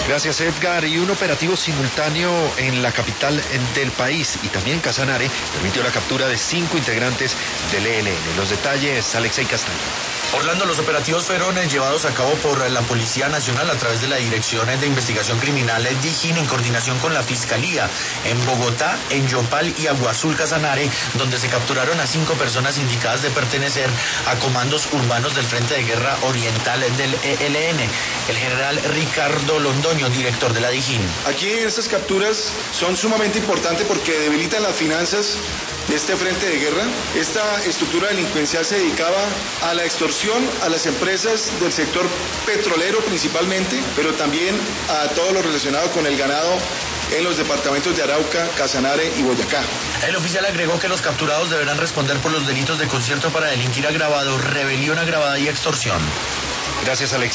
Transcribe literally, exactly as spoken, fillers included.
Gracias, Edgar. Y un operativo simultáneo en la capital del país y también en Casanare permitió la captura de cinco integrantes del E L N. Los detalles, Alexei Castaño. Orlando, los operativos fueron llevados a cabo por la Policía Nacional a través de la Dirección de Investigación Criminal DIJÍN en coordinación con la Fiscalía en Bogotá, en Yopal y Agua Azul, Casanare, donde se capturaron a cinco personas indicadas de pertenecer a comandos urbanos del Frente de Guerra Oriental del E L N. El general Ricardo Londoño, director de la DIJÍN. Aquí estas capturas son sumamente importantes porque debilitan las finanzas de este frente de guerra. Esta estructura delincuencial se dedicaba a la extorsión a las empresas del sector petrolero principalmente, pero también a todo lo relacionado con el ganado en los departamentos de Arauca, Casanare y Boyacá. El oficial agregó que los capturados deberán responder por los delitos de concierto para delinquir agravado, rebelión agravada y extorsión. Gracias, Alex.